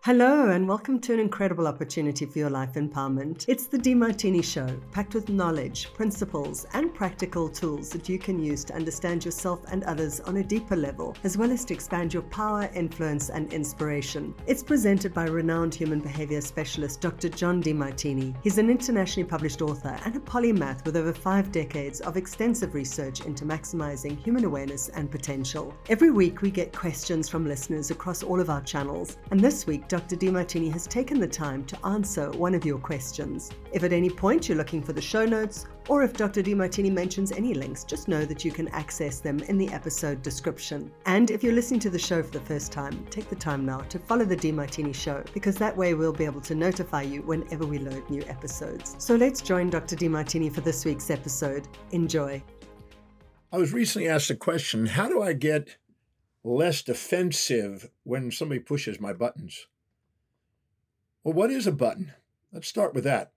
Hello, and welcome to an incredible opportunity for your life empowerment. It's the Demartini Show, packed with knowledge, principles, and practical tools that you can use to understand yourself and others on a deeper level, as well as to expand your power, influence, and inspiration. It's presented by renowned human behavior specialist Dr. John Demartini. He's an internationally published author and a polymath with over 5 decades of extensive research into maximizing human awareness and potential. Every week, we get questions from listeners across all of our channels, and this week, Dr. Demartini has taken the time to answer one of your questions. If at any point you're looking for the show notes, or if Dr. Demartini mentions any links, just know that you can access them in the episode description. And if you're listening to the show for the first time, take the time now to follow the Demartini Show, because that way we'll be able to notify you whenever we load new episodes. So let's join Dr. Demartini for this week's episode. Enjoy. I was recently asked a question: how do I get less defensive when somebody pushes my buttons? Well, what is a button? Let's start with that.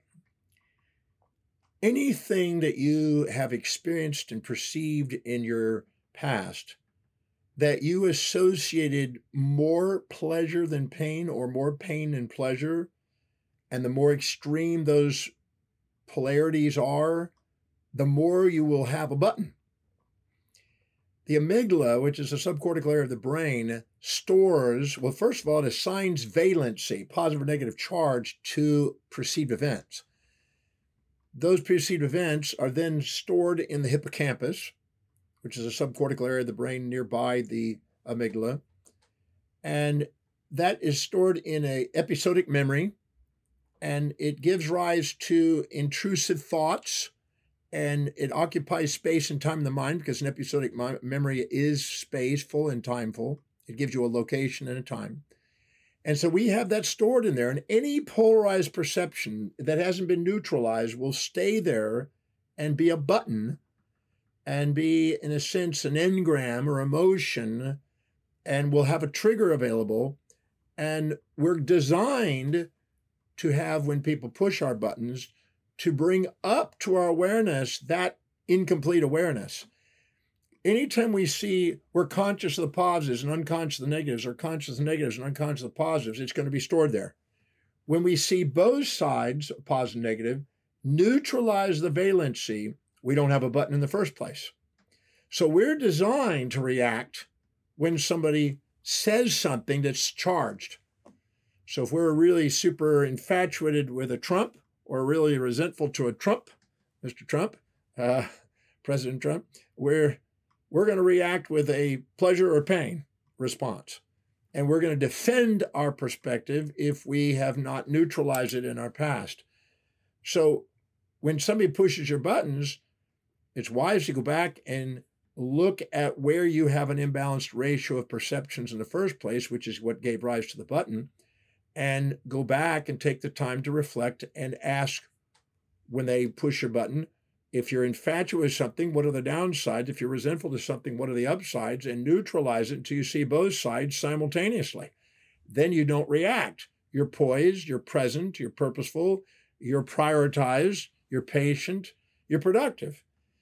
Anything that you have experienced and perceived in your past that you associated more pleasure than pain or more pain than pleasure, and the more extreme those polarities are, the more you will have a button. The amygdala, which is a subcortical area of the brain, stores, well, first of all, it assigns valency, positive or negative charge, to perceived events. Those perceived events are then stored in the hippocampus, which is a subcortical area of the brain nearby the amygdala. And that is stored in an episodic memory, and it gives rise to intrusive thoughts. And it occupies space and time in the mind, because an episodic memory is spaceful and timeful. It gives you a location and a time. And so we have that stored in there. And any polarized perception that hasn't been neutralized will stay there and be a button and be, in a sense, an engram or emotion, and will have a trigger available. And we're designed to have, when people push our buttons, to bring up to our awareness that incomplete awareness. Anytime we see we're conscious of the positives and unconscious of the negatives, or conscious of the negatives and unconscious of the positives, it's going to be stored there. When we see both sides, positive and negative, neutralize the valency, we don't have a button in the first place. So we're designed to react when somebody says something that's charged. So if we're really super infatuated with a Trump, or really resentful to a Trump, Mr. Trump, President Trump, we're going to react with a pleasure or pain response. And we're going to defend our perspective if we have not neutralized it in our past. So when somebody pushes your buttons, it's wise to go back and look at where you have an imbalanced ratio of perceptions in the first place, which is what gave rise to the button, and go back and take the time to reflect and ask, when they push your button, if you're infatuated with something, what are the downsides? If you're resentful to something, what are the upsides? And neutralize it until you see both sides simultaneously. Then you don't react. You're poised, you're present, you're purposeful, you're prioritized, you're patient, you're productive.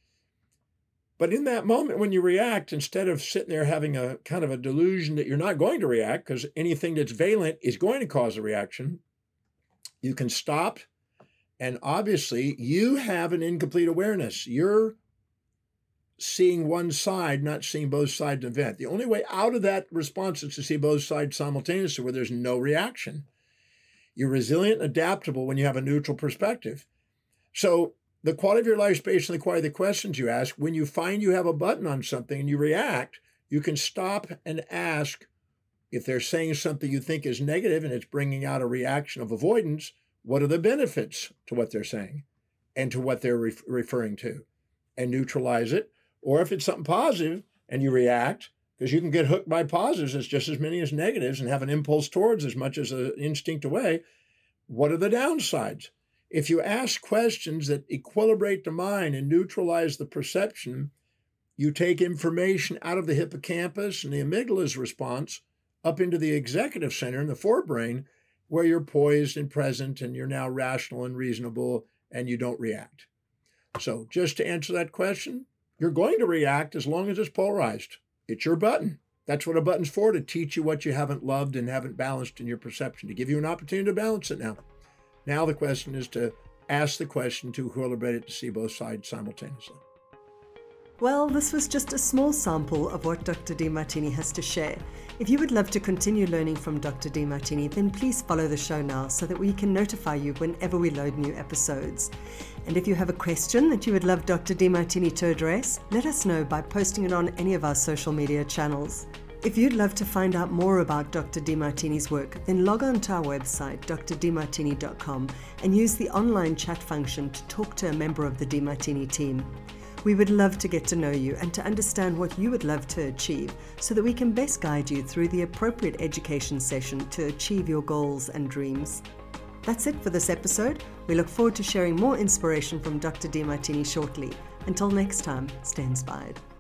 But in that moment when you react, instead of sitting there having a kind of a delusion that you're not going to react, because anything that's valent is going to cause a reaction, you can stop. And obviously, you have an incomplete awareness. You're seeing one side, not seeing both sides of the event. The only way out of that response is to see both sides simultaneously, where there's no reaction. You're resilient and adaptable when you have a neutral perspective. So the quality of your life is based on the quality of the questions you ask. When you find you have a button on something and you react, you can stop and ask, if they're saying something you think is negative and it's bringing out a reaction of avoidance, what are the benefits to what they're saying and to what they're referring to, and neutralize it. Or if it's something positive and you react, because you can get hooked by positives as just as many as negatives and have an impulse towards as much as an instinct away, what are the downsides? If you ask questions that equilibrate the mind and neutralize the perception, you take information out of the hippocampus and the amygdala's response up into the executive center in the forebrain, where you're poised and present and you're now rational and reasonable and you don't react. So just to answer that question, you're going to react as long as it's polarized. It's your button. That's what a button's for, to teach you what you haven't loved and haven't balanced in your perception, to give you an opportunity to balance it now. Now the question is to ask the question to who are ready to see both sides simultaneously. Well, this was just a small sample of what Dr. Demartini has to share. If you would love to continue learning from Dr. Demartini, then please follow the show now so that we can notify you whenever we load new episodes. And if you have a question that you would love Dr. Demartini to address, let us know by posting it on any of our social media channels. If you'd love to find out more about Dr. Demartini's work, then log on to our website, drdemartini.com, and use the online chat function to talk to a member of the Demartini team. We would love to get to know you and to understand what you would love to achieve so that we can best guide you through the appropriate education session to achieve your goals and dreams. That's it for this episode. We look forward to sharing more inspiration from Dr. Demartini shortly. Until next time, stay inspired.